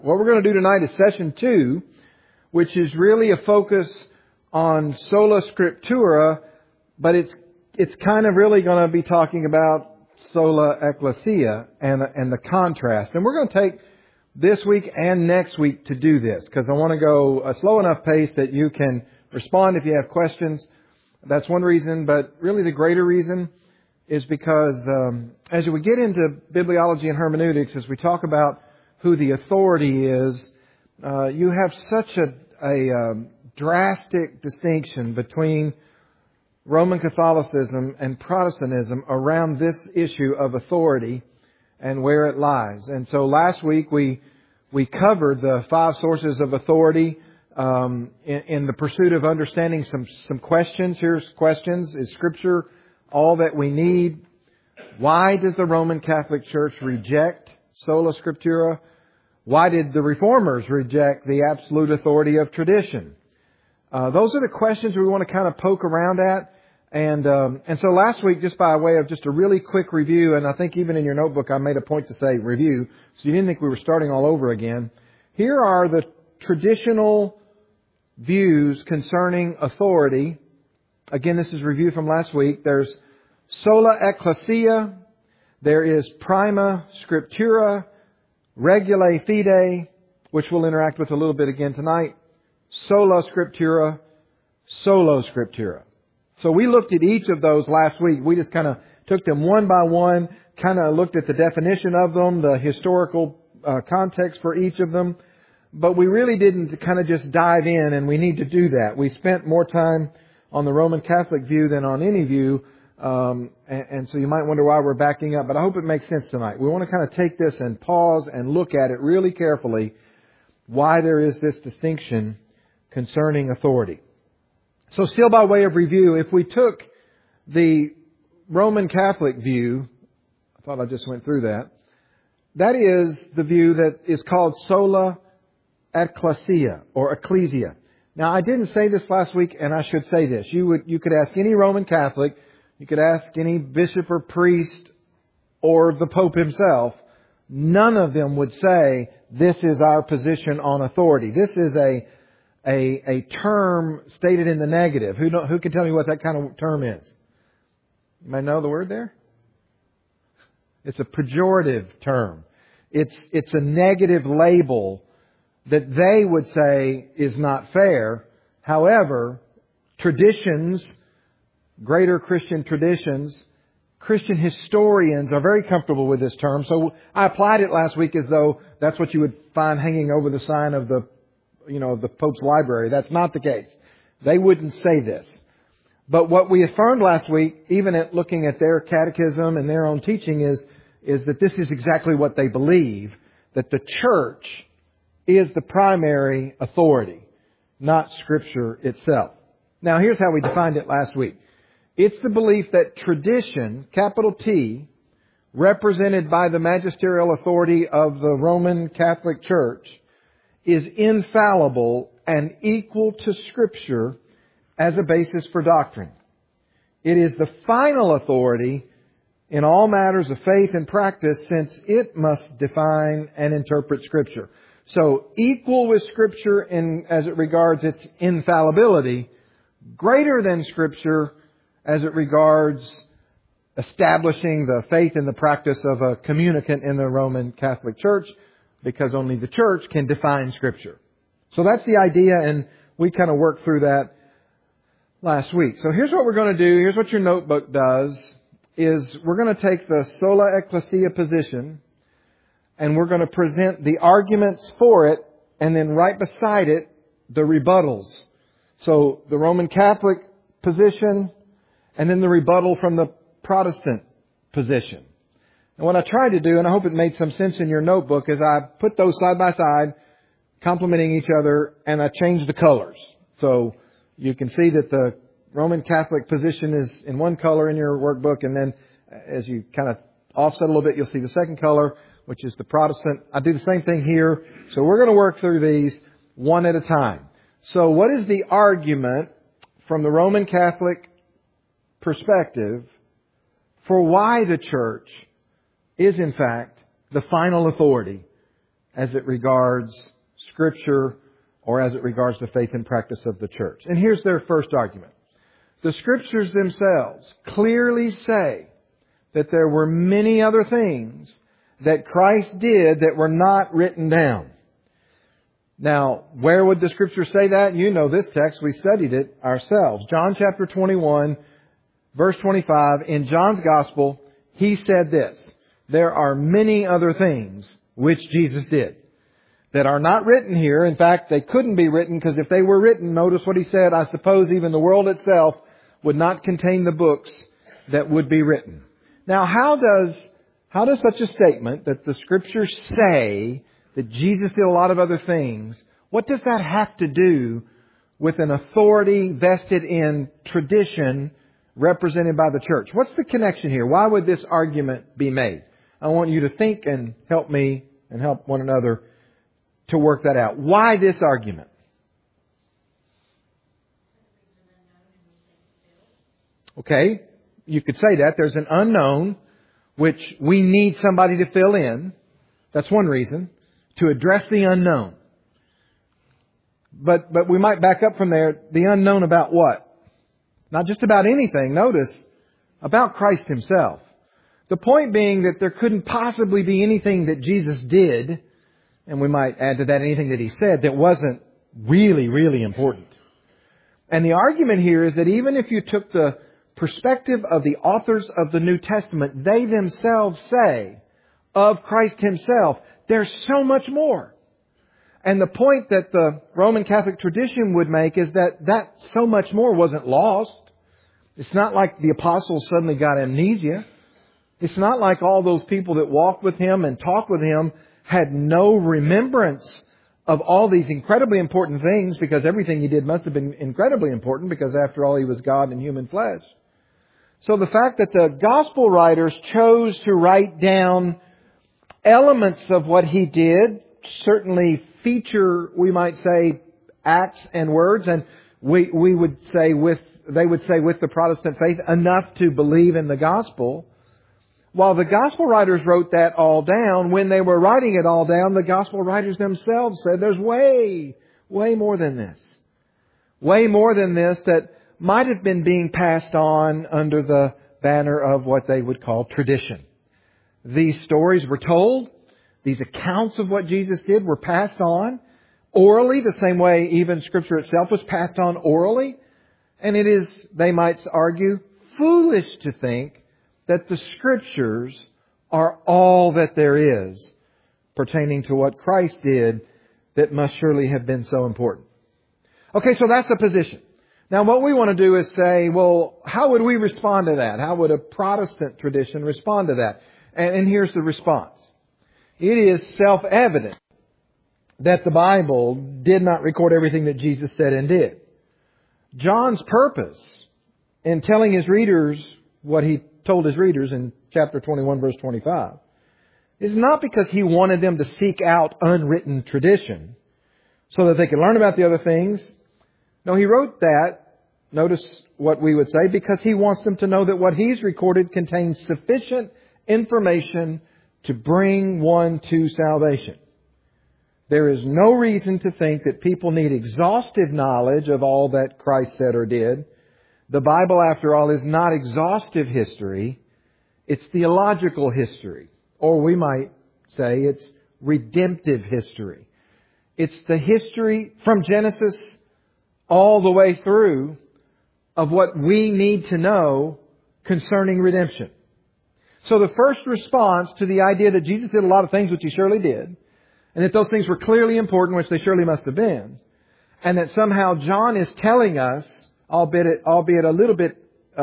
What we're going to do tonight is session 2, which is really a focus on sola scriptura, but it's kind of really going to be talking about sola ecclesia and the contrast. And we're going to take this week and next week to do this, because I want to go a slow enough pace that you can respond if you have questions. That's one reason, but really the greater reason is because as we get into bibliology and hermeneutics, as we talk about who the authority is, you have such a drastic distinction between Roman Catholicism and Protestantism around this issue of authority and where it lies. And so last week we covered the 5 sources of authority in the pursuit of understanding some questions. Here's questions. Is Scripture all that we need? Why does the Roman Catholic Church reject sola scriptura? Why did the Reformers reject the absolute authority of tradition? Those are the questions we want to kind of poke around at. And so last week, just by way of just a really quick review, and I think even in your notebook I made a point to say review, so you didn't think we were starting all over again. Here are the traditional views concerning authority. Again, this is review from last week. There's sola ecclesia, there is prima scriptura, regulae fide, which we'll interact with a little bit again tonight, sola scriptura, solo scriptura. So we looked at each of those last week. We just kind of took them one by one, kind of looked at the definition of them, the historical context for each of them. But we really didn't kind of just dive in, and we need to do that. We spent more time on the Roman Catholic view than on any view. And so you might wonder why we're backing up, but I hope it makes sense tonight. We want to kind of take this and pause and look at it really carefully, why there is this distinction concerning authority. So still by way of review, if we took the Roman Catholic view, I thought I just went through that, that is the view that is called sola ecclesia or ecclesia. Now I didn't say this last week, and I should say this. You could ask any Roman Catholic, you could ask any bishop or priest or the Pope himself. None of them would say, this is our position on authority. This is a term stated in the negative. Who can tell me what that kind of term is? You might know the word there? It's a pejorative term. It's a negative label that they would say is not fair. However, traditions, greater Christian traditions, Christian historians are very comfortable with this term. So I applied it last week as though that's what you would find hanging over the sign of the Pope's library. That's not the case. They wouldn't say this. But what we affirmed last week, even at looking at their catechism and their own teaching, is that this is exactly what they believe, that the church is the primary authority, not Scripture itself. Now here's how we defined it last week. It's the belief that tradition, capital T, represented by the magisterial authority of the Roman Catholic Church, is infallible and equal to Scripture as a basis for doctrine. It is the final authority in all matters of faith and practice, since it must define and interpret Scripture. So equal with Scripture as it regards its infallibility, greater than Scripture as it regards establishing the faith and the practice of a communicant in the Roman Catholic Church, because only the Church can define Scripture. So that's the idea, and we kind of worked through that last week. So here's what we're going to do. Here's what your notebook does, is we're going to take the sola ecclesia position, and we're going to present the arguments for it, and then right beside it, the rebuttals. So the Roman Catholic position, and then the rebuttal from the Protestant position. And what I tried to do, and I hope it made some sense in your notebook, is I put those side by side, complementing each other, and I changed the colors. So you can see that the Roman Catholic position is in one color in your workbook, and then as you kind of offset a little bit, you'll see the second color, which is the Protestant. I do the same thing here. So we're going to work through these one at a time. So what is the argument from the Roman Catholic perspective for why the Church is in fact the final authority as it regards Scripture or as it regards the faith and practice of the church. And here's their first argument. The Scriptures themselves clearly say that there were many other things that Christ did that were not written down. Now, where would the Scripture say that? You know this text. We studied it ourselves. John chapter 21, verse 25. In John's Gospel, he said this: there are many other things which Jesus did that are not written here. In fact, they couldn't be written, because if they were written, notice what he said, I suppose even the world itself would not contain the books that would be written. Now, how does such a statement that the Scriptures say that Jesus did a lot of other things, what does that have to do with an authority vested in tradition represented by the church? What's the connection here? Why would this argument be made? I want you to think and help me and help one another to work that out. Why this argument? Okay, you could say that. There's an unknown which we need somebody to fill in. That's one reason. To address the unknown. But we might back up from there. The unknown about what? Not just about anything. Notice, about Christ Himself. The point being that there couldn't possibly be anything that Jesus did, and we might add to that anything that He said, that wasn't really, really important. And the argument here is that even if you took the perspective of the authors of the New Testament, they themselves say of Christ Himself, there's so much more. And the point that the Roman Catholic tradition would make is that so much more wasn't lost. It's not like the apostles suddenly got amnesia. It's not like all those people that walked with Him and talked with Him had no remembrance of all these incredibly important things, because everything He did must have been incredibly important, because after all, He was God in human flesh. So the fact that the Gospel writers chose to write down elements of what He did certainly feature, we might say, acts and words, and we would say they would say with the Protestant faith, enough to believe in the Gospel. While the Gospel writers wrote that all down, when they were writing it all down, the Gospel writers themselves said there's way more than this. Way more than this that might have been being passed on under the banner of what they would call tradition. These stories were told. These accounts of what Jesus did were passed on orally, the same way even Scripture itself was passed on orally. And it is, they might argue, foolish to think that the Scriptures are all that there is pertaining to what Christ did that must surely have been so important. Okay, so that's the position. Now what we want to do is say, well, how would we respond to that? How would a Protestant tradition respond to that? And here's the response. It is self-evident that the Bible did not record everything that Jesus said and did. John's purpose in telling his readers what he told his readers in chapter 21, verse 25, is not because he wanted them to seek out unwritten tradition so that they could learn about the other things. No, he wrote that, notice what we would say, because he wants them to know that what he's recorded contains sufficient information to bring one to salvation. There is no reason to think that people need exhaustive knowledge of all that Christ said or did. The Bible, after all, is not exhaustive history. It's theological history. Or we might say it's redemptive history. It's the history from Genesis all the way through of what we need to know concerning redemption. So the first response to the idea that Jesus did a lot of things, which He surely did, and that those things were clearly important, which they surely must have been, and that somehow John is telling us, albeit a little bit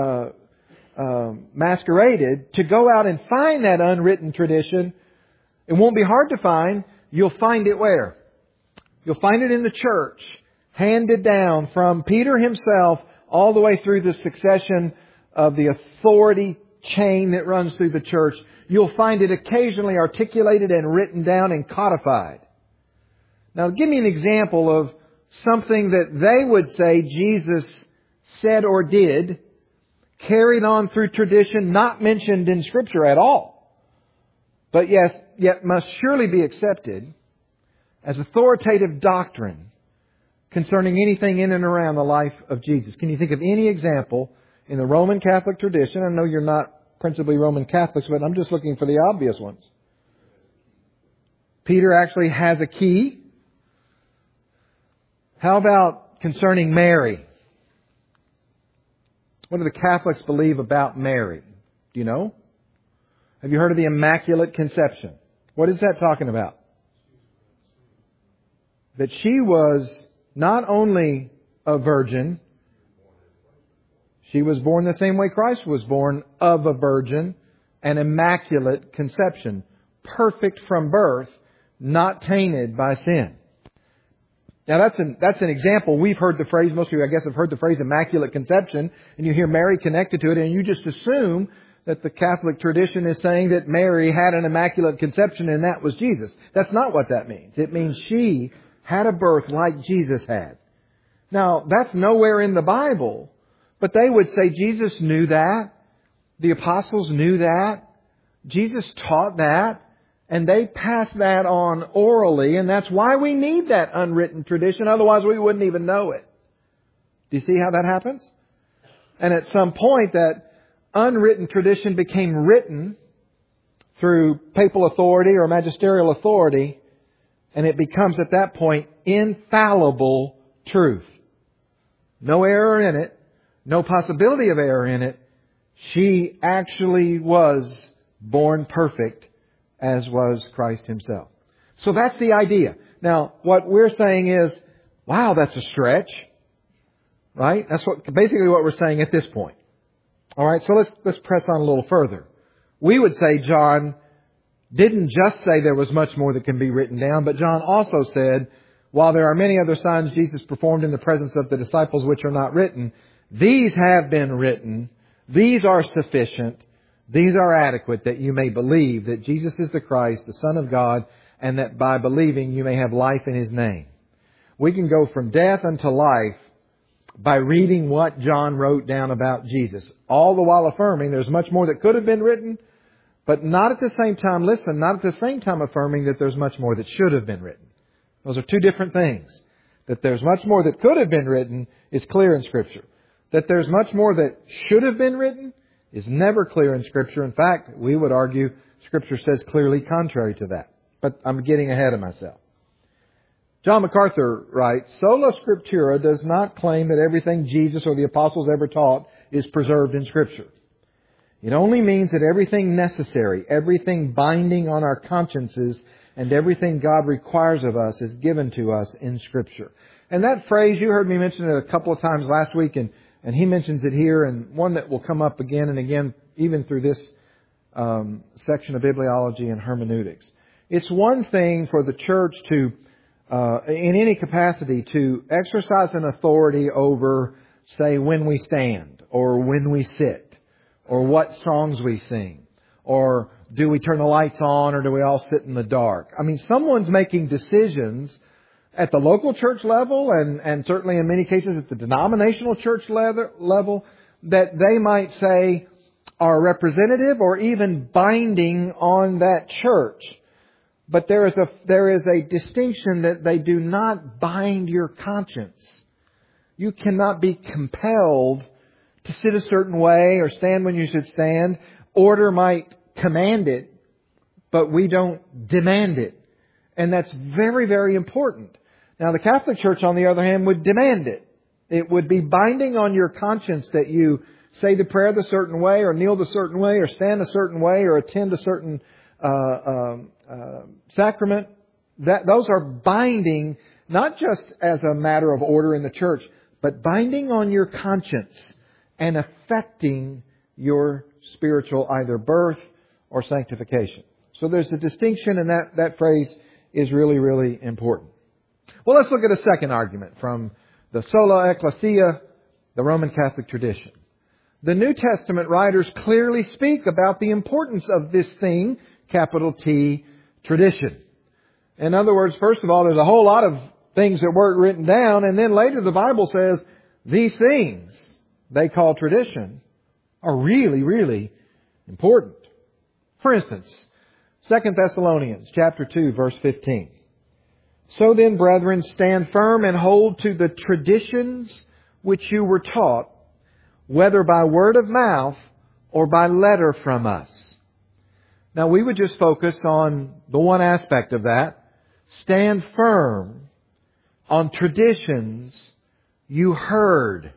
masqueraded, to go out and find that unwritten tradition. It won't be hard to find. You'll find it where? You'll find it in the church, handed down from Peter himself all the way through the succession of the authority chain that runs through the church. You'll find it occasionally articulated and written down and codified. Now, give me an example of something that they would say Jesus said or did, carried on through tradition, not mentioned in Scripture at all, but yet must surely be accepted as authoritative doctrine concerning anything in and around the life of Jesus. Can you think of any example in the Roman Catholic tradition? I know you're not principally Roman Catholics, but I'm just looking for the obvious ones. Peter actually has a key. How about concerning Mary? What do the Catholics believe about Mary? Do you know? Have you heard of the Immaculate Conception? What is that talking about? That she was not only a virgin, she was born the same way Christ was born, of a virgin, an immaculate conception, perfect from birth, not tainted by sin. Now that's an example. We've heard the phrase, most of you I guess have heard the phrase Immaculate Conception, and you hear Mary connected to it, and you just assume that the Catholic tradition is saying that Mary had an Immaculate Conception and that was Jesus. That's not what that means. It means she had a birth like Jesus had. Now, that's nowhere in the Bible, but they would say Jesus knew that. The apostles knew that. Jesus taught that. And they passed that on orally, and that's why we need that unwritten tradition. Otherwise, we wouldn't even know it. Do you see how that happens? And at some point, that unwritten tradition became written through papal authority or magisterial authority, and it becomes at that point infallible truth. No error in it, no possibility of error in it. She actually was born perfect, as was Christ Himself. So that's the idea. Now, what we're saying is, wow, that's a stretch. Right? That's basically what we're saying at this point. Alright, so let's press on a little further. We would say John didn't just say there was much more that can be written down, but John also said, while there are many other signs Jesus performed in the presence of the disciples which are not written, these have been written, these are sufficient, these are adequate, that you may believe that Jesus is the Christ, the Son of God, and that by believing you may have life in His name. We can go from death unto life by reading what John wrote down about Jesus. All the while affirming there's much more that could have been written, but not at the same time, not at the same time affirming that there's much more that should have been written. Those are two different things. That there's much more that could have been written is clear in Scripture. That there's much more that should have been written is never clear in Scripture. In fact, we would argue Scripture says clearly contrary to that. But I'm getting ahead of myself. John MacArthur writes, Sola Scriptura does not claim that everything Jesus or the apostles ever taught is preserved in Scripture. It only means that everything necessary, everything binding on our consciences, and everything God requires of us is given to us in Scripture. And that phrase, you heard me mention it a couple of times last week, and he mentions it here, and one that will come up again and again, even through this section of bibliology and hermeneutics. It's one thing for the church to, in any capacity, to exercise an authority over, say, when we stand, or when we sit, or what songs we sing, or do we turn the lights on, or do we all sit in the dark? I mean, someone's making decisions at the local church level, and certainly in many cases at the denominational church level, that they might say are representative or even binding on that church. But there is a distinction that they do not bind your conscience. You cannot be compelled to sit a certain way or stand when you should stand. Order might command it, but we don't demand it. And that's very, very important. Now, the Catholic Church, on the other hand, would demand it. It would be binding on your conscience that you say the prayer the certain way, or kneel the certain way, or stand a certain way, or attend a certain sacrament. Those are binding, not just as a matter of order in the church, but binding on your conscience and affecting your spiritual either birth or sanctification. So there's a distinction, and that phrase is really, really important. Well, let's look at a second argument from the Sola Ecclesia, the Roman Catholic tradition. The New Testament writers clearly speak about the importance of this thing, capital T, tradition. In other words, first of all, there's a whole lot of things that weren't written down, and then later the Bible says these things they call tradition are really, really important. For instance, 2 Thessalonians chapter 2, verse 15. So then, brethren, stand firm and hold to the traditions which you were taught, whether by word of mouth or by letter from us. Now we would just focus on the one aspect of that. Stand firm on traditions you heard.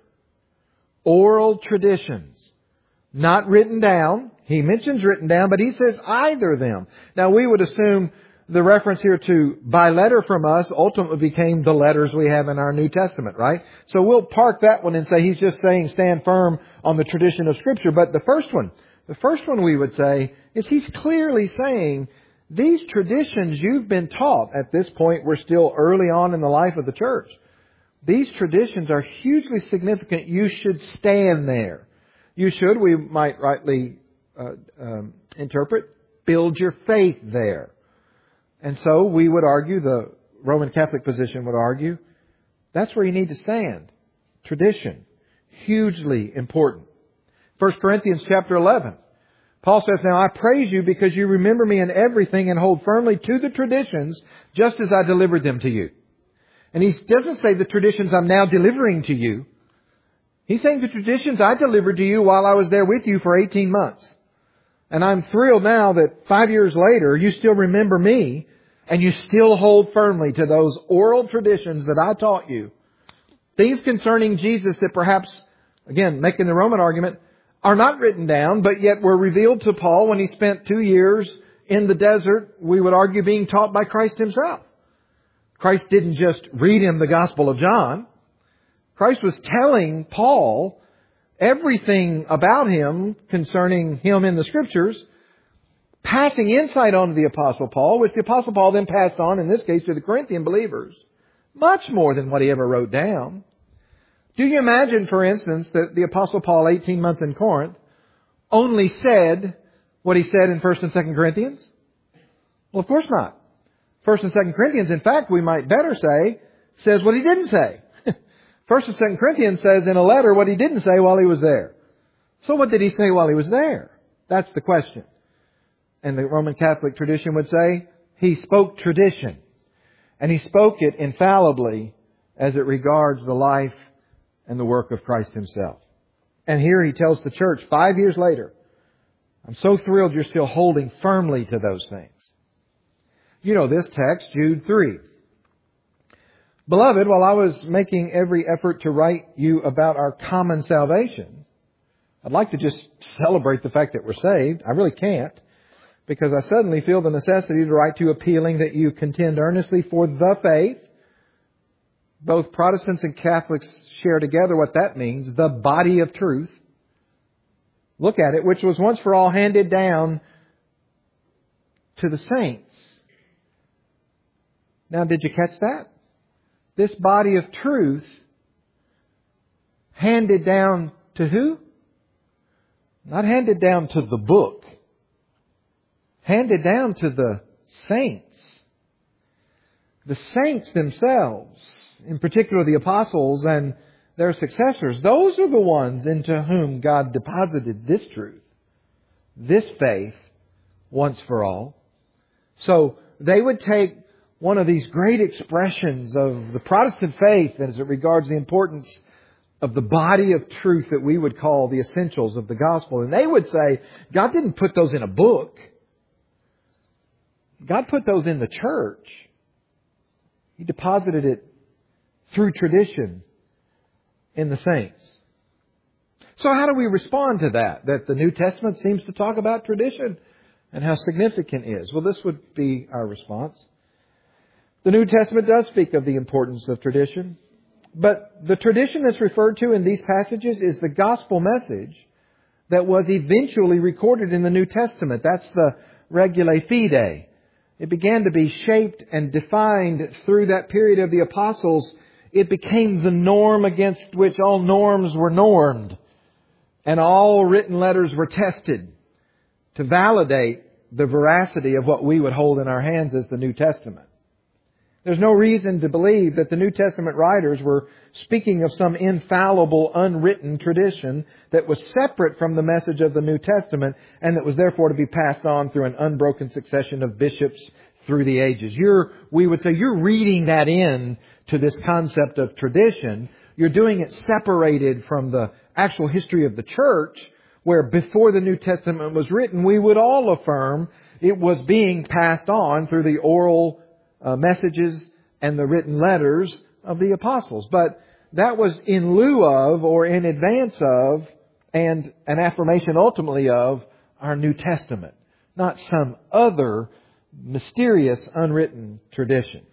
Oral traditions. Not written down. He mentions written down, but he says either them. Now we would assume the reference here to by letter from us ultimately became the letters we have in our New Testament, right? So we'll park that one and say he's just saying stand firm on the tradition of Scripture. But the first one we would say is he's clearly saying these traditions you've been taught. At this point, we're still early on in the life of the church. These traditions are hugely significant. You should stand there. You should, we might rightly interpret, build your faith there. And so we would argue, the Roman Catholic position would argue, that's where you need to stand. Tradition. Hugely important. 1 Corinthians chapter 11. Paul says, now I praise you because you remember me in everything and hold firmly to the traditions just as I delivered them to you. And he doesn't say the traditions I'm now delivering to you. He's saying the traditions I delivered to you while I was there with you for 18 months. And I'm thrilled now that 5 years later, you still remember me and you still hold firmly to those oral traditions that I taught you. Things concerning Jesus that perhaps, again, making the Roman argument, are not written down, but yet were revealed to Paul when he spent 2 years in the desert, we would argue being taught by Christ Himself. Christ didn't just read him the Gospel of John. Christ was telling Paul everything about Him concerning Him in the Scriptures, passing insight on to the Apostle Paul, which the Apostle Paul then passed on, in this case, to the Corinthian believers. Much more than what he ever wrote down. Do you imagine, for instance, that the Apostle Paul, 18 months in Corinth, only said what he said in 1st and 2nd Corinthians? Well, of course not. 1st and 2nd Corinthians, in fact, we might better say, says what he didn't say. 1st and 2nd Corinthians says in a letter what he didn't say while he was there. So what did he say while he was there? That's the question. And the Roman Catholic tradition would say he spoke tradition. And he spoke it infallibly as it regards the life and the work of Christ Himself. And here he tells the church 5 years later, I'm so thrilled you're still holding firmly to those things. You know this text, Jude 3. Beloved, while I was making every effort to write you about our common salvation, I'd like to just celebrate the fact that we're saved. I really can't, because I suddenly feel the necessity to write to you appealing that you contend earnestly for the faith. Both Protestants and Catholics share together what that means, the body of truth. Look at it, which was once for all handed down to the saints. Now, did you catch that? This body of truth handed down to who? Not handed down to the book. Handed down to the saints. The saints themselves, in particular the apostles and their successors, those are the ones into whom God deposited this truth, this faith, once for all. So they would take one of these great expressions of the Protestant faith as it regards the importance of the body of truth that we would call the essentials of the gospel. And they would say, God didn't put those in a book. God put those in the church. He deposited it through tradition in the saints. So how do we respond to that? That the New Testament seems to talk about tradition and how significant it is. Well, this would be our response. The New Testament does speak of the importance of tradition. But the tradition that's referred to in these passages is the gospel message that was eventually recorded in the New Testament. That's the regulae fidei. It began to be shaped and defined through that period of the apostles. It became the norm against which all norms were normed. And all written letters were tested to validate the veracity of what we would hold in our hands as the New Testament. There's no reason to believe that the New Testament writers were speaking of some infallible, unwritten tradition that was separate from the message of the New Testament and that was therefore to be passed on through an unbroken succession of bishops, through the ages. We would say you're reading that in to this concept of tradition. You're doing it separated from the actual history of the church, where before the New Testament was written, we would all affirm it was being passed on through the oral messages and the written letters of the apostles. But that was in lieu of, or in advance of, and an affirmation ultimately of, our New Testament, not some other mysterious unwritten tradition.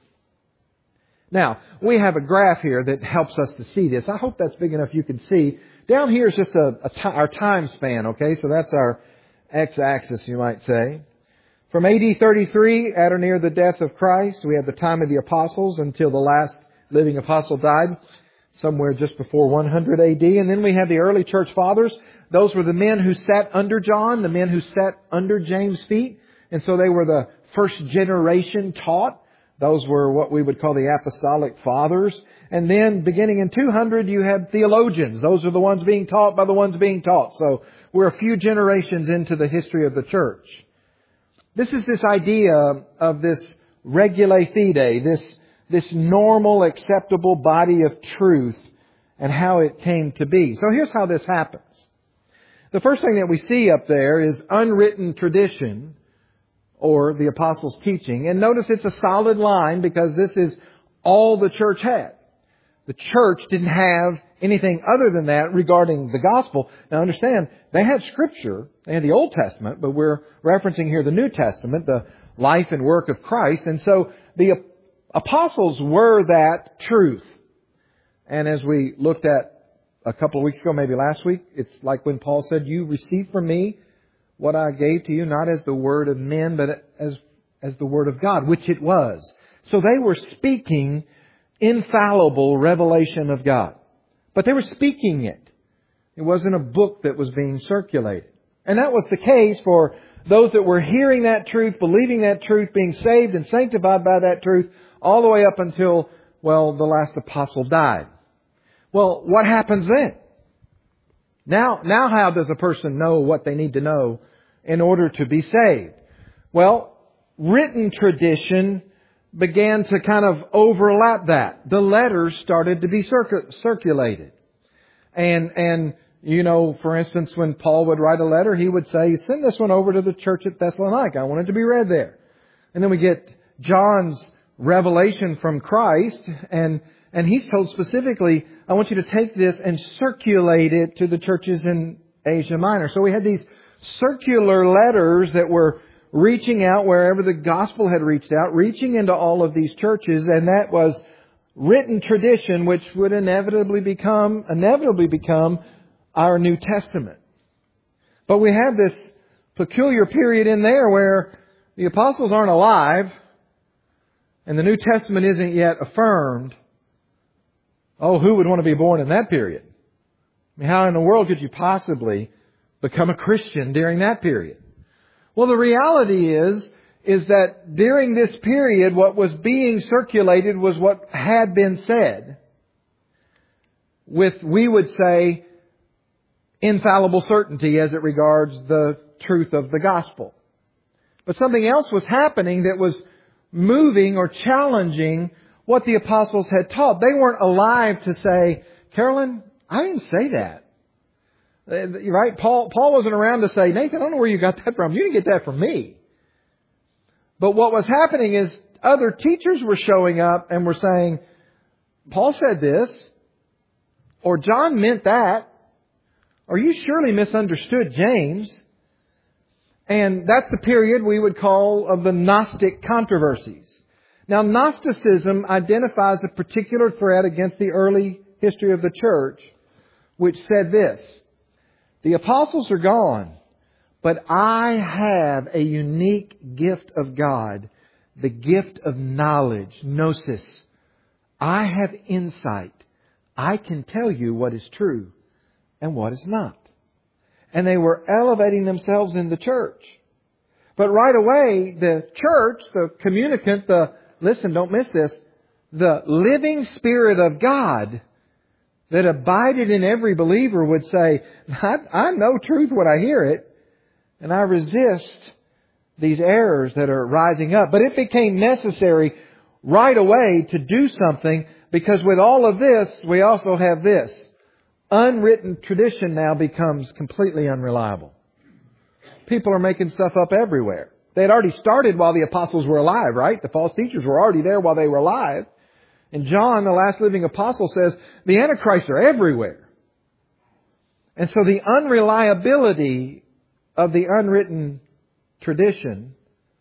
Now, we have a graph here that helps us to see this. I hope that's big enough you can see. Down here is just our time span, okay? So that's our x-axis, you might say. From AD 33, at or near the death of Christ, we have the time of the apostles until the last living apostle died, somewhere just before 100 AD. And then we have the early church fathers. Those were the men who sat under John, the men who sat under James' feet. And so they were the first generation taught. Those were what we would call the apostolic fathers. And then beginning in 200, you have theologians. Those are the ones being taught by the ones being taught. So we're a few generations into the history of the church. This is this idea of this regulae fidei, this normal, acceptable body of truth and how it came to be. So here's how this happens. The first thing that we see up there is unwritten tradition, or the apostles' teaching. And notice it's a solid line because this is all the church had. The church didn't have anything other than that regarding the gospel. Now understand, they had Scripture, they had the Old Testament, but we're referencing here the New Testament, the life and work of Christ. And so the apostles were that truth. And as we looked at a couple of weeks ago, maybe last week, it's like when Paul said, you received from me what I gave to you, not as the word of men, but as the word of God, which it was. So they were speaking infallible revelation of God. But they were speaking it. It wasn't a book that was being circulated. And that was the case for those that were hearing that truth, believing that truth, being saved and sanctified by that truth, all the way up until, well, the last apostle died. Well, what happens then? Now how does a person know what they need to know in order to be saved? Well, written tradition began to kind of overlap that. The letters started to be circulated. And you know, for instance, when Paul would write a letter, he would say, send this one over to the church at Thessalonica. I want it to be read there. And then we get John's revelation from Christ, and he's told specifically, I want you to take this and circulate it to the churches in Asia Minor. So we had these circular letters that were reaching out wherever the gospel had reached out, reaching into all of these churches, and that was written tradition, which would inevitably become our New Testament. But we have this peculiar period in there where the apostles aren't alive, and the New Testament isn't yet affirmed. Oh, who would want to be born in that period? I mean, how in the world could you possibly become a Christian during that period? Well, the reality is that during this period, what was being circulated was what had been said with, we would say, infallible certainty as it regards the truth of the gospel. But something else was happening that was moving or challenging what the apostles had taught. They weren't alive to say, Carolyn, I didn't say that. Right? Paul wasn't around to say, Nathan, I don't know where you got that from. You didn't get that from me. But what was happening is other teachers were showing up and were saying, Paul said this, or John meant that, or you surely misunderstood James. And that's the period we would call of the Gnostic controversies. Now, Gnosticism identifies a particular threat against the early history of the church, which said this: the apostles are gone, but I have a unique gift of God, the gift of knowledge, gnosis. I have insight. I can tell you what is true and what is not. And they were elevating themselves in the church. But right away, the church, the communicant, listen, don't miss this, the living Spirit of God that abided in every believer would say, I know truth when I hear it, and I resist these errors that are rising up. But it became necessary right away to do something, because with all of this, we also have this. Unwritten tradition now becomes completely unreliable. People are making stuff up everywhere. They had already started while the apostles were alive, right? The false teachers were already there while they were alive. And John, the last living apostle, says the Antichrists are everywhere. And so the unreliability of the unwritten tradition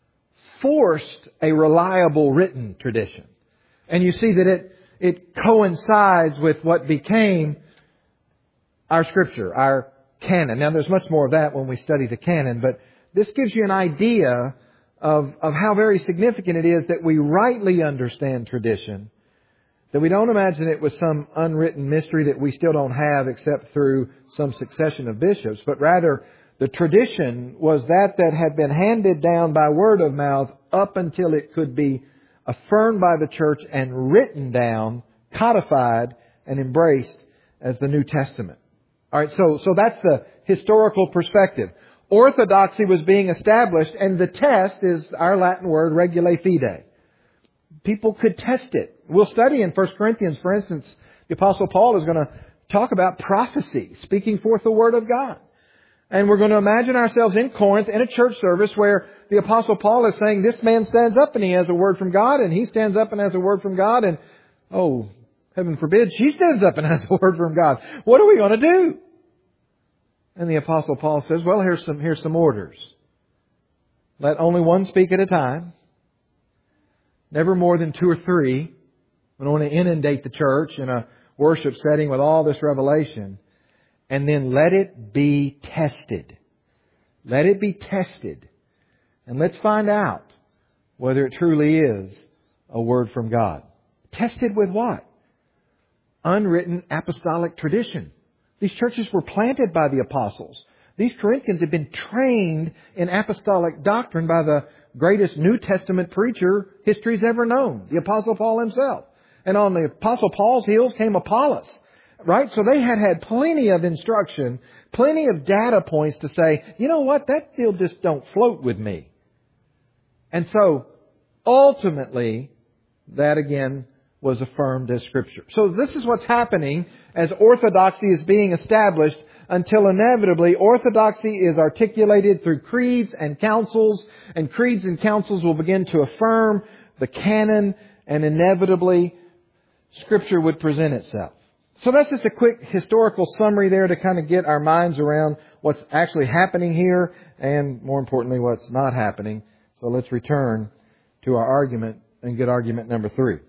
forced a reliable written tradition. And you see that it coincides with what became our Scripture, our canon. Now, there's much more of that when we study the canon, but this gives you an idea of how very significant it is that we rightly understand tradition, that we don't imagine it was some unwritten mystery that we still don't have except through some succession of bishops, but rather the tradition was that had been handed down by word of mouth up until it could be affirmed by the church and written down, codified, and embraced as the New Testament. All right, so that's the historical perspective. Orthodoxy was being established, and the test is our Latin word, regula fide. People could test it. We'll study in 1 Corinthians, for instance, the Apostle Paul is going to talk about prophecy, speaking forth the Word of God. And we're going to imagine ourselves in Corinth in a church service where the Apostle Paul is saying, this man stands up and he has a word from God, and he stands up and has a word from God, and, oh, heaven forbid, she stands up and has a word from God. What are we going to do? And the Apostle Paul says, well, here's some orders. Let only one speak at a time. Never more than 2 or 3. We don't want to inundate the church in a worship setting with all this revelation. And then let it be tested. Let it be tested. And let's find out whether it truly is a word from God. Tested with what? Unwritten apostolic tradition. These churches were planted by the apostles. These Corinthians had been trained in apostolic doctrine by the greatest New Testament preacher history's ever known, the Apostle Paul himself. And on the Apostle Paul's heels came Apollos. Right? So they had plenty of instruction, plenty of data points to say, you know what, that deal just don't float with me. And so, ultimately, that again was affirmed as Scripture. So this is what's happening as orthodoxy is being established until inevitably orthodoxy is articulated through creeds and councils will begin to affirm the canon, and inevitably Scripture would present itself. So that's just a quick historical summary there to kind of get our minds around what's actually happening here and, more importantly, what's not happening. So let's return to our argument and get argument number 3.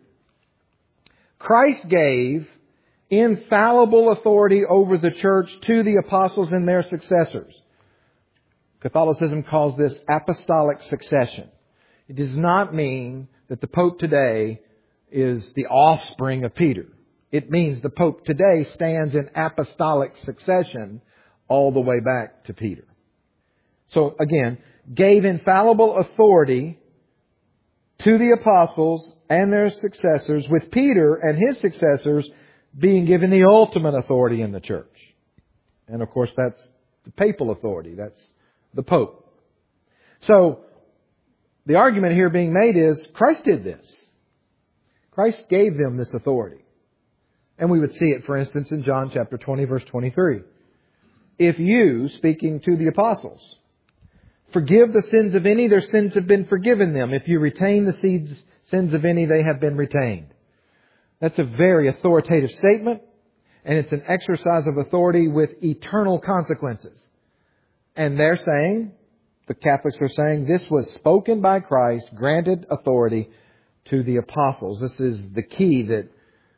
Christ gave infallible authority over the church to the apostles and their successors. Catholicism calls this apostolic succession. It does not mean that the Pope today is the offspring of Peter. It means the Pope today stands in apostolic succession all the way back to Peter. So again, gave infallible authority to the apostles and their successors, with Peter and his successors being given the ultimate authority in the church. And of course that's the papal authority. That's the Pope. So the argument here being made is Christ did this. Christ gave them this authority. And we would see it, for instance, in John chapter 20, verse 23. If you, speaking to the apostles, forgive the sins of any, their sins have been forgiven them. If you retain the sins of any, they have been retained. That's a very authoritative statement, and it's an exercise of authority with eternal consequences. And they're saying, the Catholics are saying, this was spoken by Christ, granted authority to the apostles. This is the key that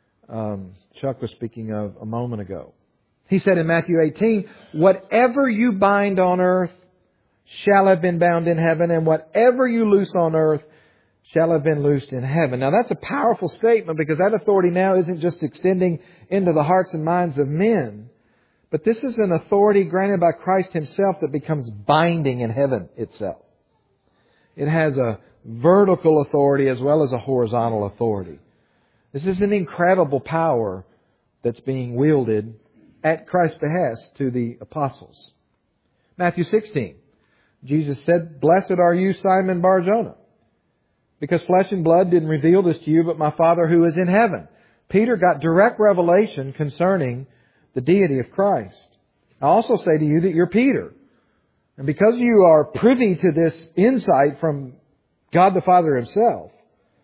Chuck was speaking of a moment ago. He said in Matthew 18, whatever you bind on earth shall have been bound in heaven, and whatever you loose on earth shall have been loosed in heaven. Now that's a powerful statement, because that authority now isn't just extending into the hearts and minds of men, but this is an authority granted by Christ Himself that becomes binding in heaven itself. It has a vertical authority as well as a horizontal authority. This is an incredible power that's being wielded at Christ's behest to the apostles. Matthew 16. Jesus said, "Blessed are you, Simon Bar-Jonah, because flesh and blood didn't reveal this to you, but my Father who is in heaven." Peter got direct revelation concerning the deity of Christ. I also say to you that you're Peter. And because you are privy to this insight from God the Father Himself,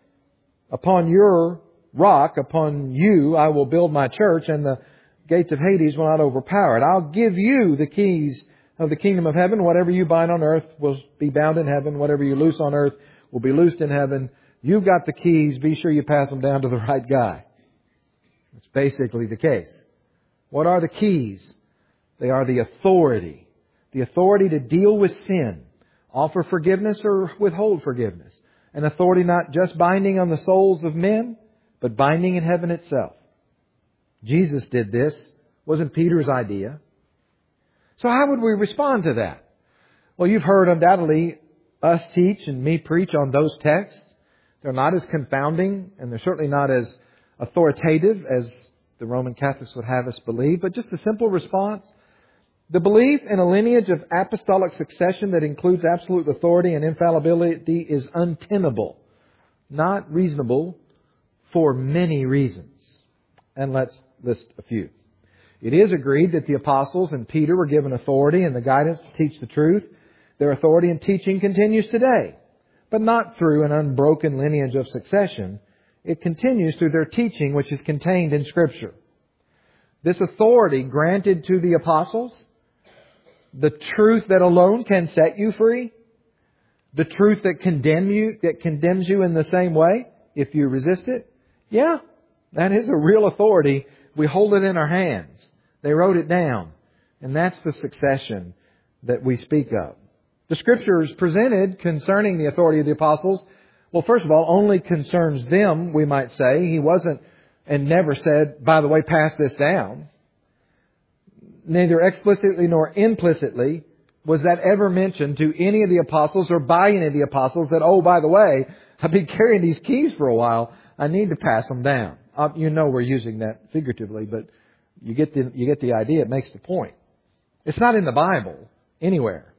upon your rock, upon you, I will build my church, and the gates of Hades will not overpower it. I'll give you the keys of the kingdom of heaven. Whatever you bind on earth will be bound in heaven. Whatever you loose on earth will be loosed in heaven. You've got the keys. Be sure you pass them down to the right guy. That's basically the case. What are the keys? They are the authority. The authority to deal with sin, offer forgiveness or withhold forgiveness. An authority not just binding on the souls of men, but binding in heaven itself. Jesus did this. It wasn't Peter's idea. So how would we respond to that? Well, you've heard undoubtedly us teach and me preach on those texts. They're not as confounding, and they're certainly not as authoritative as the Roman Catholics would have us believe, but just a simple response. The belief in a lineage of apostolic succession that includes absolute authority and infallibility is untenable, not reasonable, for many reasons. And let's list a few. It is agreed that the apostles and Peter were given authority and the guidance to teach the truth. Their authority and teaching continues today, but not through an unbroken lineage of succession. It continues through their teaching, which is contained in Scripture. This authority granted to the apostles, the truth that alone can set you free, the truth that condemns you in the same way if you resist it. Yeah, that is a real authority. We hold it in our hands. They wrote it down. And that's the succession that we speak of. The Scriptures presented concerning the authority of the apostles, well, first of all, only concerns them, we might say. He wasn't and never said, by the way, pass this down. Neither explicitly nor implicitly was that ever mentioned to any of the apostles or by any of the apostles that, oh, by the way, I've been carrying these keys for a while. I need to pass them down. You know we're using that figuratively, but you get the idea. It makes the point. It's not in the Bible anywhere.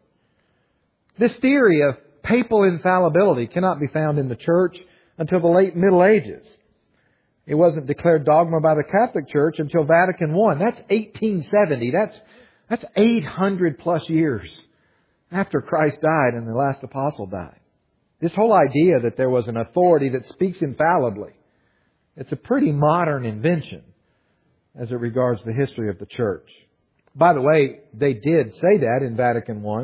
This theory of papal infallibility cannot be found in the church until the late Middle Ages. It wasn't declared dogma by the Catholic Church until Vatican I. That's 1870. That's 800 plus years after Christ died and the last apostle died. This whole idea that there was an authority that speaks infallibly, it's a pretty modern invention as it regards the history of the church. By the way, they did say that in Vatican I.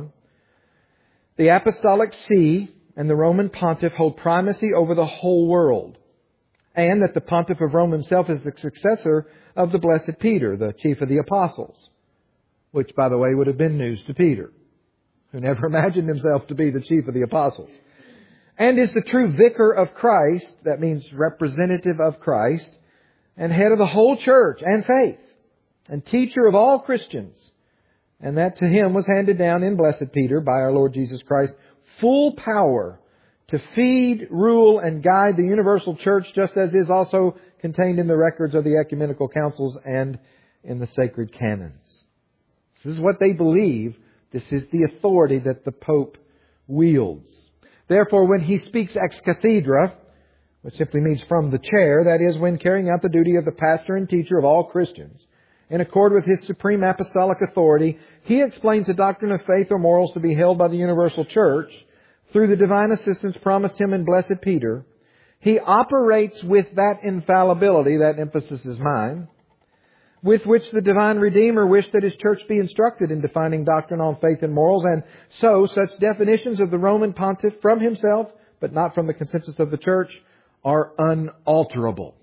The Apostolic See and the Roman Pontiff hold primacy over the whole world. And that the Pontiff of Rome himself is the successor of the Blessed Peter, the chief of the apostles. Which, by the way, would have been news to Peter, who never imagined himself to be the chief of the apostles. And is the true vicar of Christ, that means representative of Christ, and head of the whole church and faith, and teacher of all Christians. And that to him was handed down in Blessed Peter by our Lord Jesus Christ full power to feed, rule, and guide the universal church, just as is also contained in the records of the ecumenical councils and in the sacred canons. This is what they believe. This is the authority that the Pope wields. Therefore, when he speaks ex cathedra, which simply means from the chair, that is, when carrying out the duty of the pastor and teacher of all Christians, in accord with his supreme apostolic authority, he explains the doctrine of faith or morals to be held by the universal church through the divine assistance promised him in Blessed Peter. He operates with that infallibility, that emphasis is mine, with which the divine Redeemer wished that His church be instructed in defining doctrine on faith and morals, and so such definitions of the Roman Pontiff from himself, but not from the consensus of the church, are unalterable.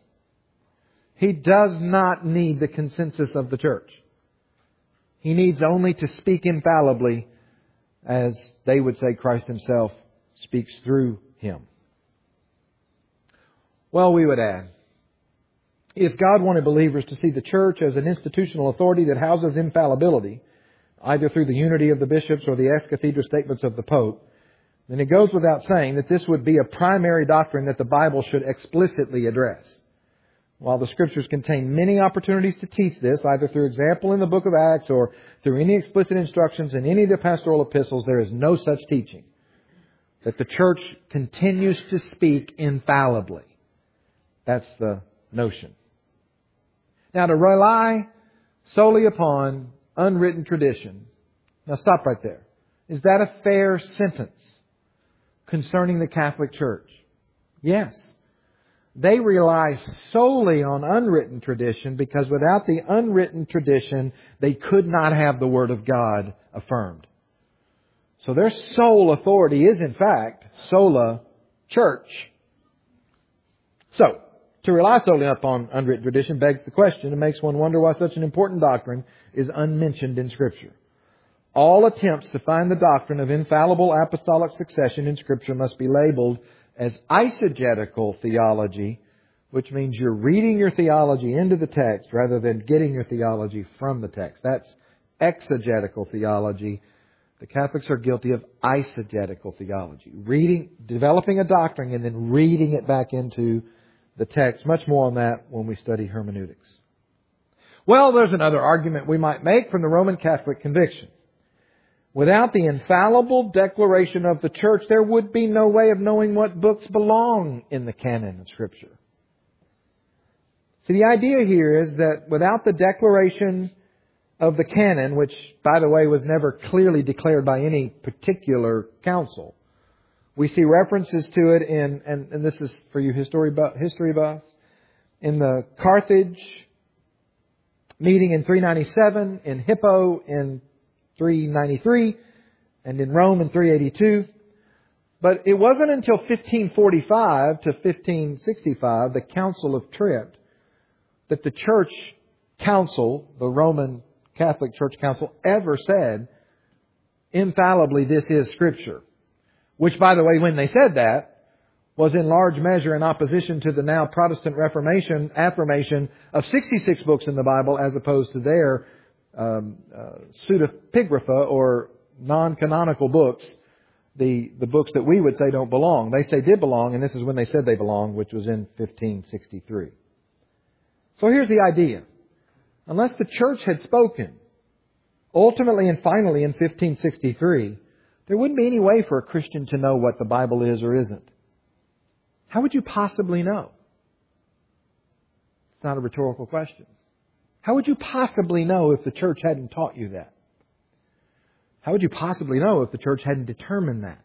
He does not need the consensus of the church. He needs only to speak infallibly, as they would say Christ Himself speaks through Him. Well, we would add, if God wanted believers to see the church as an institutional authority that houses infallibility, either through the unity of the bishops or the ex cathedra statements of the Pope, then it goes without saying that this would be a primary doctrine that the Bible should explicitly address. While the Scriptures contain many opportunities to teach this, either through example in the book of Acts or through any explicit instructions in any of the pastoral epistles, there is no such teaching. That the church continues to speak infallibly. That's the notion. Now, to rely solely upon unwritten tradition. Now stop right there. Is that a fair sentence concerning the Catholic Church? Yes. They rely solely on unwritten tradition because without the unwritten tradition, they could not have the Word of God affirmed. So their sole authority is, in fact, sola church. So, to rely solely upon unwritten tradition begs the question and makes one wonder why such an important doctrine is unmentioned in Scripture. All attempts to find the doctrine of infallible apostolic succession in Scripture must be labeled as eisegetical theology, which means you're reading your theology into the text rather than getting your theology from the text. That's exegetical theology. The Catholics are guilty of eisegetical theology. Developing a doctrine and then reading it back into the text. Much more on that when we study hermeneutics. Well, there's another argument we might make from the Roman Catholic conviction. Without the infallible declaration of the Church, there would be no way of knowing what books belong in the canon of Scripture. See, the idea here is that without the declaration of the canon, which, by the way, was never clearly declared by any particular council, we see references to it in, and this is for you history buffs, in the Carthage meeting in 397, in Hippo in 393, and in Rome in 382. But it wasn't until 1545 to 1565, the Council of Trent, that the Church Council, the Roman Catholic Church Council, ever said, infallibly, this is Scripture. Which, by the way, when they said that, was in large measure in opposition to the now Protestant Reformation affirmation of 66 books in the Bible as opposed to their pseudepigrapha or non-canonical books, the books that we would say don't belong. They say did belong, and this is when they said they belonged, which was in 1563. So here's the idea. Unless the church had spoken, ultimately and finally in 1563, there wouldn't be any way for a Christian to know what the Bible is or isn't. How would you possibly know? It's not a rhetorical question. How would you possibly know if the church hadn't taught you that? How would you possibly know if the church hadn't determined that?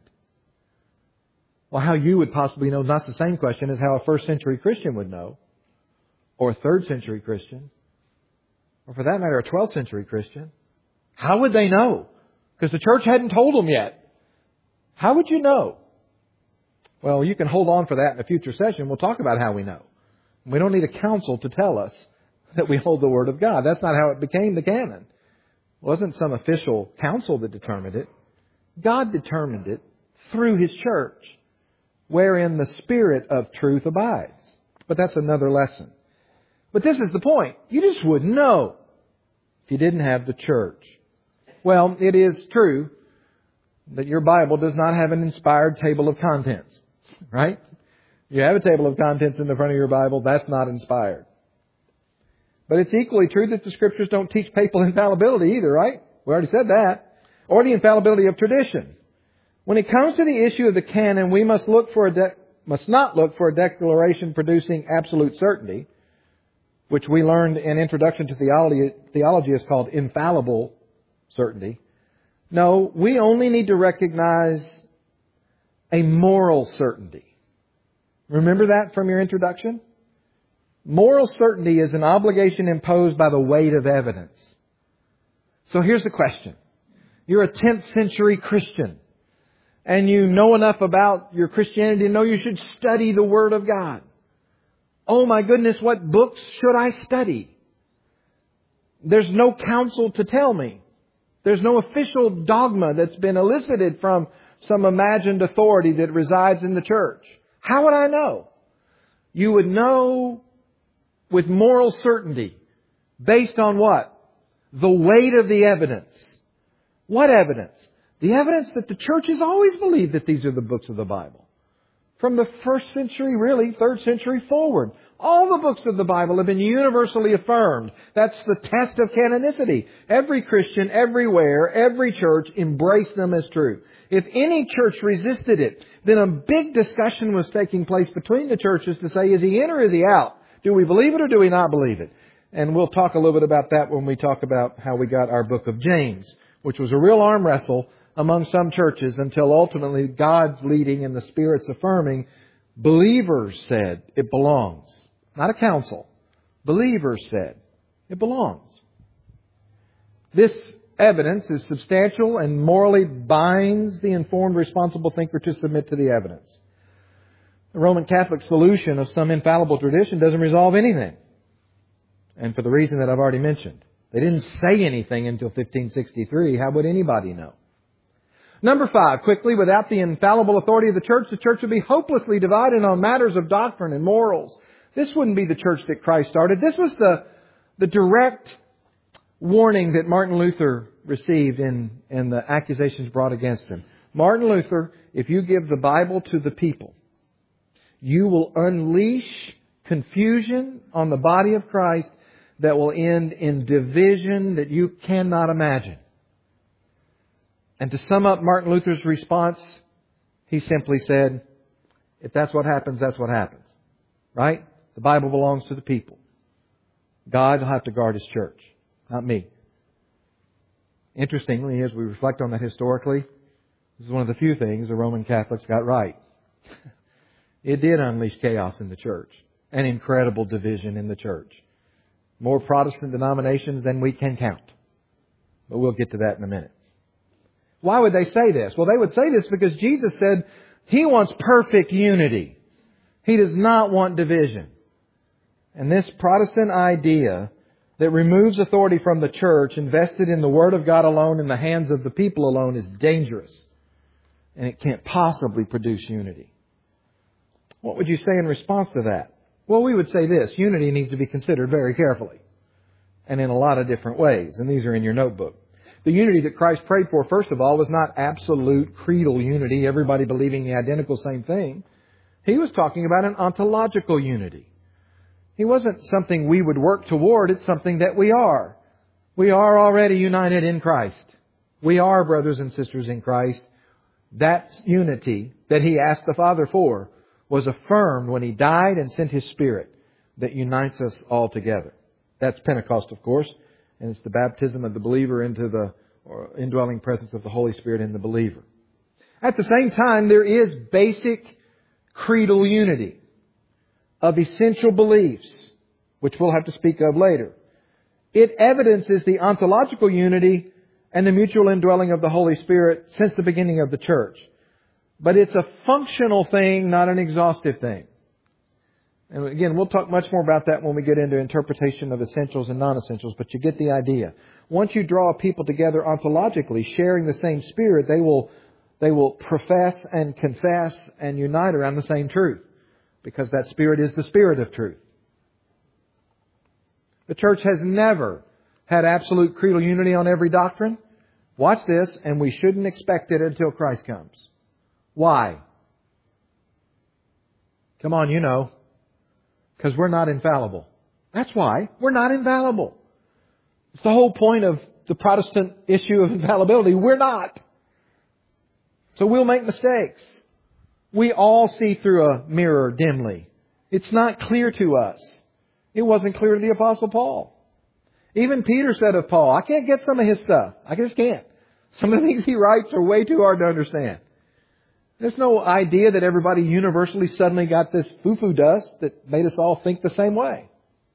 Well, how you would possibly know, that's the same question as how a first century Christian would know, or a third century Christian, or for that matter, a 12th century Christian. How would they know? Because the church hadn't told them yet. How would you know? Well, you can hold on for that in a future session. We'll talk about how we know. We don't need a council to tell us that we hold the Word of God. That's not how it became the canon. It wasn't some official council that determined it. God determined it through His church, wherein the Spirit of truth abides. But that's another lesson. But this is the point. You just wouldn't know if you didn't have the church. Well, it is true that your Bible does not have an inspired table of contents, right? You have a table of contents in the front of your Bible. That's not inspired. But it's equally true that the Scriptures don't teach papal infallibility either, right? We already said that. Or the infallibility of tradition. When it comes to the issue of the canon, we must not look for a declaration producing absolute certainty, which we learned in Introduction to Theology is called infallible certainty. No, we only need to recognize a moral certainty. Remember that from your introduction? Moral certainty is an obligation imposed by the weight of evidence. So here's the question. You're a 10th century Christian, and you know enough about your Christianity to know you should study the Word of God. Oh my goodness, what books should I study? There's no counsel to tell me. There's no official dogma that's been elicited from some imagined authority that resides in the church. How would I know? You would know with moral certainty. Based on what? The weight of the evidence. What evidence? The evidence that the church has always believed that these are the books of the Bible. From the first century, really, third century forward. All the books of the Bible have been universally affirmed. That's the test of canonicity. Every Christian, everywhere, every church embraced them as true. If any church resisted it, then a big discussion was taking place between the churches to say, is he in or is he out? Do we believe it or do we not believe it? And we'll talk a little bit about that when we talk about how we got our book of James, which was a real arm wrestle among some churches until ultimately God's leading and the Spirit's affirming. Believers said it belongs. Not a council. Believers said it belongs. This evidence is substantial and morally binds the informed, responsible thinker to submit to the evidence. The Roman Catholic solution of some infallible tradition doesn't resolve anything. And for the reason that I've already mentioned. They didn't say anything until 1563. How would anybody know? Number 5, quickly, without the infallible authority of the church would be hopelessly divided on matters of doctrine and morals. This wouldn't be the church that Christ started. This was the direct warning that Martin Luther received in the accusations brought against him. Martin Luther, if you give the Bible to the people, you will unleash confusion on the body of Christ that will end in division that you cannot imagine. And to sum up Martin Luther's response, he simply said, if that's what happens, that's what happens. Right? The Bible belongs to the people. God will have to guard His church, not me. Interestingly, as we reflect on that historically, this is one of the few things the Roman Catholics got right. It did unleash chaos in the church, an incredible division in the church. More Protestant denominations than we can count. But we'll get to that in a minute. Why would they say this? Well, they would say this because Jesus said He wants perfect unity. He does not want division. And this Protestant idea that removes authority from the church invested in the Word of God alone in the hands of the people alone is dangerous. And it can't possibly produce unity. What would you say in response to that? Well, we would say this. Unity needs to be considered very carefully. And in a lot of different ways. And these are in your notebook. The unity that Christ prayed for, first of all, was not absolute creedal unity, everybody believing the identical same thing. He was talking about an ontological unity. He wasn't something we would work toward, it's something that we are. We are already united in Christ. We are brothers and sisters in Christ. That unity that He asked the Father for was affirmed when He died and sent His Spirit that unites us all together. That's Pentecost, of course. And it's the baptism of the believer into the indwelling presence of the Holy Spirit in the believer. At the same time, there is basic creedal unity of essential beliefs, which we'll have to speak of later. It evidences the ontological unity and the mutual indwelling of the Holy Spirit since the beginning of the church. But it's a functional thing, not an exhaustive thing. And again, we'll talk much more about that when we get into interpretation of essentials and non-essentials, but you get the idea. Once you draw people together ontologically, sharing the same Spirit, they will profess and confess and unite around the same truth, because that Spirit is the Spirit of truth. The church has never had absolute creedal unity on every doctrine. Watch this, and we shouldn't expect it until Christ comes. Why? Come on, you know. Because we're not infallible. That's why. We're not infallible. It's the whole point of the Protestant issue of infallibility. We're not. So we'll make mistakes. We all see through a mirror dimly. It's not clear to us. It wasn't clear to the Apostle Paul. Even Peter said of Paul, I can't get some of his stuff. I just can't. Some of the things he writes are way too hard to understand. There's no idea that everybody universally suddenly got this foo-foo dust that made us all think the same way.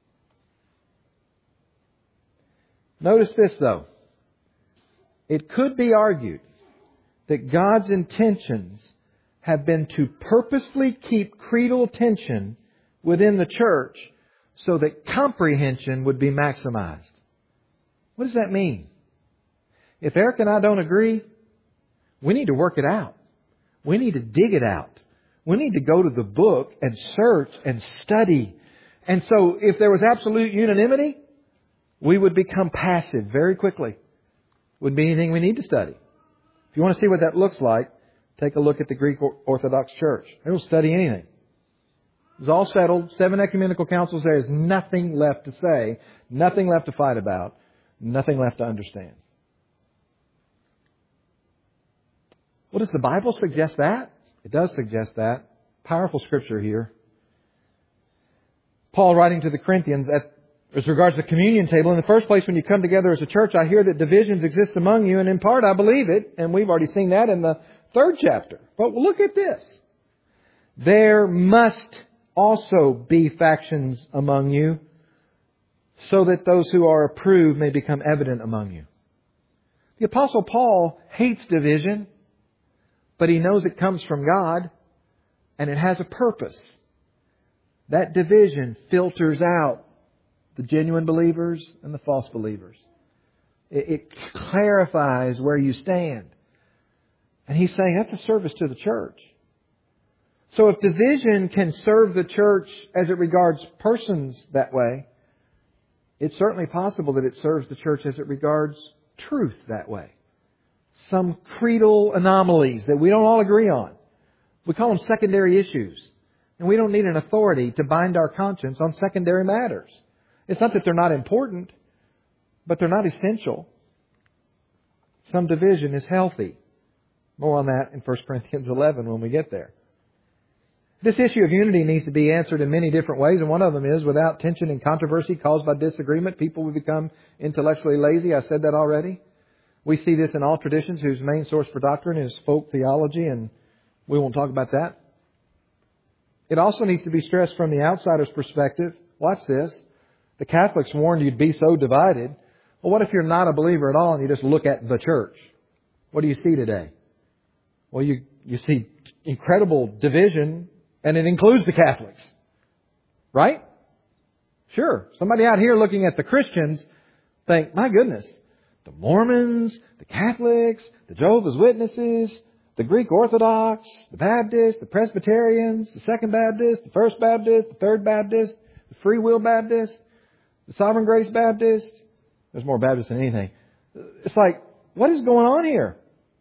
Notice this, though. It could be argued that God's intentions have been to purposefully keep creedal tension within the church so that comprehension would be maximized. What does that mean? If Eric and I don't agree, we need to work it out. We need to dig it out. We need to go to the book and search and study. And so if there was absolute unanimity, we would become passive very quickly. Wouldn't be anything we need to study. If you want to see what that looks like, take a look at the Greek Orthodox Church. They don't study anything. It's all settled. 7 ecumenical councils. There is nothing left to say, nothing left to fight about, nothing left to understand. Well, does the Bible suggest that? It does suggest that. Powerful scripture here. Paul writing to the Corinthians as regards the communion table. In the first place, when you come together as a church, I hear that divisions exist among you, and in part I believe it, and we've already seen that in the 3rd chapter. But look at this. There must also be factions among you, so that those who are approved may become evident among you. The Apostle Paul hates division, but he knows it comes from God, and it has a purpose. That division filters out the genuine believers and the false believers. It clarifies where you stand. And he's saying that's a service to the church. So if division can serve the church as it regards persons that way, it's certainly possible that it serves the church as it regards truth that way. Some creedal anomalies that we don't all agree on. We call them secondary issues. And we don't need an authority to bind our conscience on secondary matters. It's not that they're not important, but they're not essential. Some division is healthy. More on that in 1 Corinthians 11 when we get there. This issue of unity needs to be answered in many different ways, and one of them is without tension and controversy caused by disagreement, people will become intellectually lazy. I said that already. We see this in all traditions whose main source for doctrine is folk theology, and we won't talk about that. It also needs to be stressed from the outsider's perspective. Watch this. The Catholics warned you'd be so divided. Well, what if you're not a believer at all and you just look at the church? What do you see today? Well, you see incredible division, and it includes the Catholics. Right? Sure. Somebody out here looking at the Christians think, my goodness, the Mormons, the Catholics, the Jehovah's Witnesses, the Greek Orthodox, the Baptists, the Presbyterians, the Second Baptist, the First Baptist, the Third Baptist, the Free Will Baptist, the Sovereign Grace Baptist. There's more Baptists than anything. It's like, what is going on here?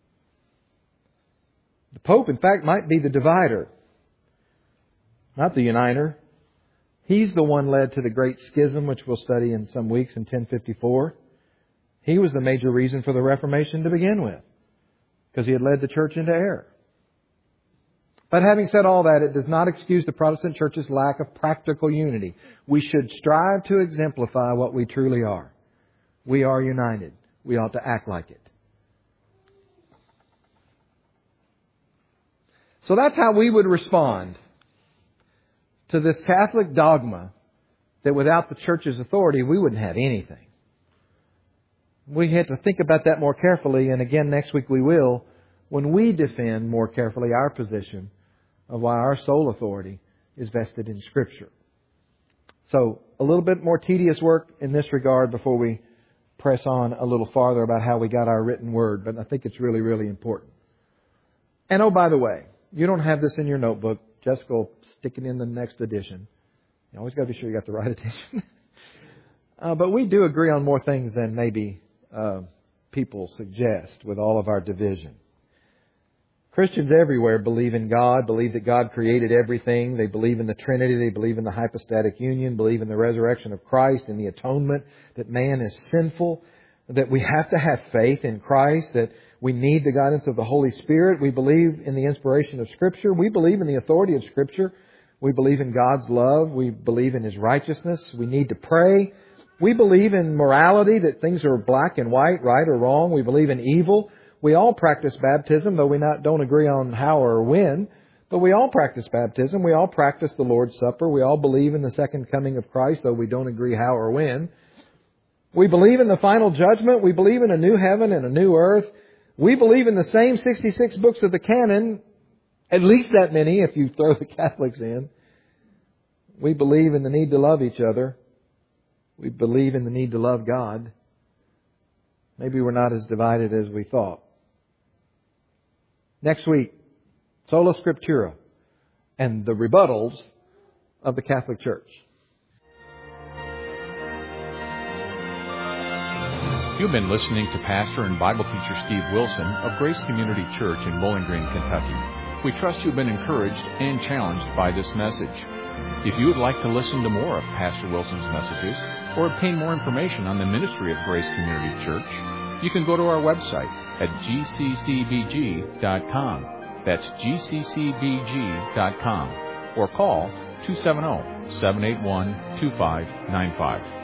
The Pope, in fact, might be the divider, not the uniter. He's the one led to the Great Schism, which we'll study in some weeks in 1054. He was the major reason for the Reformation to begin with, because he had led the church into error. But having said all that, it does not excuse the Protestant church's lack of practical unity. We should strive to exemplify what we truly are. We are united. We ought to act like it. So that's how we would respond to this Catholic dogma that without the church's authority, we wouldn't have anything. We had to think about that more carefully, and again next week we will, when we defend more carefully our position of why our sole authority is vested in Scripture. So, a little bit more tedious work in this regard before we press on a little farther about how we got our written word, but I think it's really, really important. And oh, by the way, you don't have this in your notebook. Just go stick it in the next edition. You always got to be sure you got the right edition. But we do agree on more things than maybe people suggest with all of our division. Christians everywhere believe in God, believe that God created everything. They believe in the Trinity. They believe in the hypostatic union, believe in the resurrection of Christ and the atonement, that man is sinful, that we have to have faith in Christ, that we need the guidance of the Holy Spirit. We believe in the inspiration of Scripture. We believe in the authority of Scripture. We believe in God's love. We believe in His righteousness. We need to pray. We believe in morality, that things are black and white, right or wrong. We believe in evil. We all practice baptism, though we don't agree on how or when. But we all practice baptism. We all practice the Lord's Supper. We all believe in the second coming of Christ, though we don't agree how or when. We believe in the final judgment. We believe in a new heaven and a new earth. We believe in the same 66 books of the canon, at least that many if you throw the Catholics in. We believe in the need to love each other. We believe in the need to love God. Maybe we're not as divided as we thought. Next week, Sola Scriptura and the rebuttals of the Catholic Church. You've been listening to Pastor and Bible teacher Steve Wilson of Grace Community Church in Bowling Green, Kentucky. We trust you've been encouraged and challenged by this message. If you would like to listen to more of Pastor Wilson's messages or obtain more information on the ministry of Grace Community Church, you can go to our website at gccbg.com. That's gccbg.com. Or call 270-781-2595.